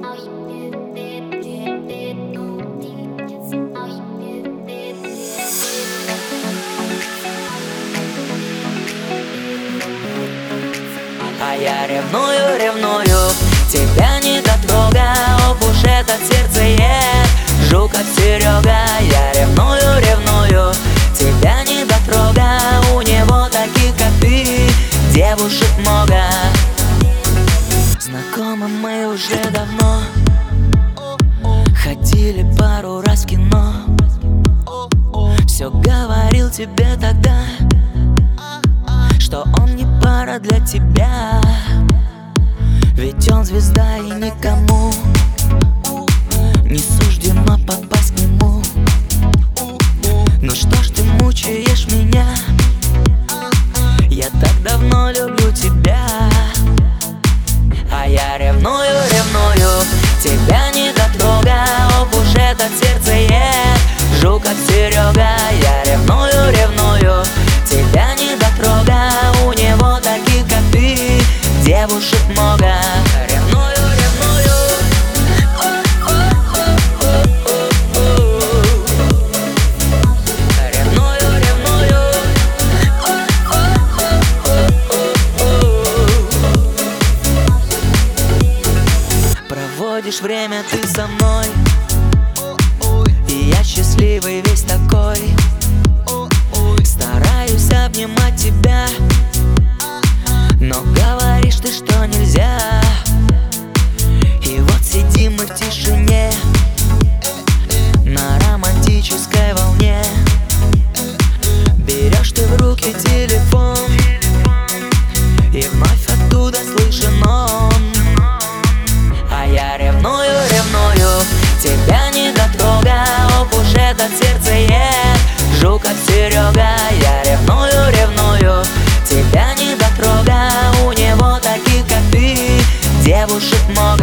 А я ревную, ревную, тебя не дотрога. Ох уж этот сердцеед, Жуков Серега. Я ревную, ревную, тебя не дотрога. У него таких, как ты, девушек много. Знакомы мы уже давно, ходили пару раз в кино. Все говорил тебе тогда, что он не пара для тебя, ведь он звезда и никому не суждено попасть к нему. Ну что ж ты мучаешь меня, я так давно люблю тебя. А я ревную, ревную, тебя не дотрога. Ох уж этот сердцеед, Жуков Серега. Я ревную, ревную, тебя не дотрога. У него таких, как ты, девушек много. Ревную, ревную, ревную, ревную. Проводишь время ты со мной, и я счастливый весь такой. Стараюсь обнимать тебя, но говоришь ты, что нельзя. И вот сидим мы в тишине, на романтической волне. Берешь ты в руки телефон, и вновь оттуда слышен он. А я ревную, ревную, тебя не дотрога. Ох уж этот сердцеед, Жуков Серега. Я ревную, ревную, тебя не дотрога. У него таких, как ты, девушек много.